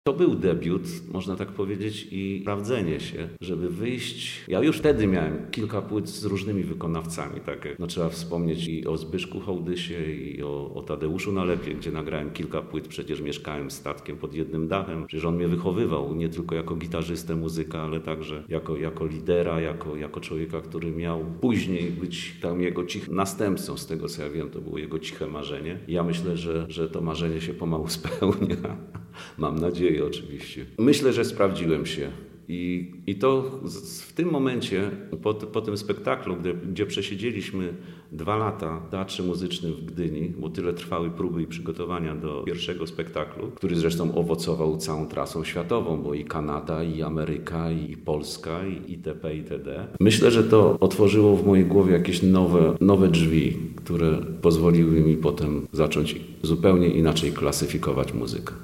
To był debiut, można tak powiedzieć, i sprawdzenie się, żeby wyjść. Ja już wtedy miałem kilka płyt z różnymi wykonawcami. Tak? No, trzeba wspomnieć i o Zbyszku Hołdysie, i o Tadeuszu Nalepie, gdzie nagrałem kilka płyt. Przecież mieszkałem statkiem pod jednym dachem. Przecież on mnie wychowywał nie tylko jako gitarzystę, muzyka, ale także jako lidera, jako człowieka, który miał później być tam jego cichym następcą. Z tego co ja wiem, to było jego ciche marzenie. I ja myślę, że to marzenie się pomału spełnia. Mam nadzieję oczywiście. Myślę, że sprawdziłem się. I to w tym momencie, po tym spektaklu, gdzie przesiedzieliśmy 2 lata w Teatrze Muzycznym w Gdyni, bo tyle trwały próby i przygotowania do pierwszego spektaklu, który zresztą owocował całą trasą światową, bo i Kanada, i Ameryka, i Polska, i itp. itd. Myślę, że to otworzyło w mojej głowie jakieś nowe drzwi, które pozwoliły mi potem zacząć zupełnie inaczej klasyfikować muzykę.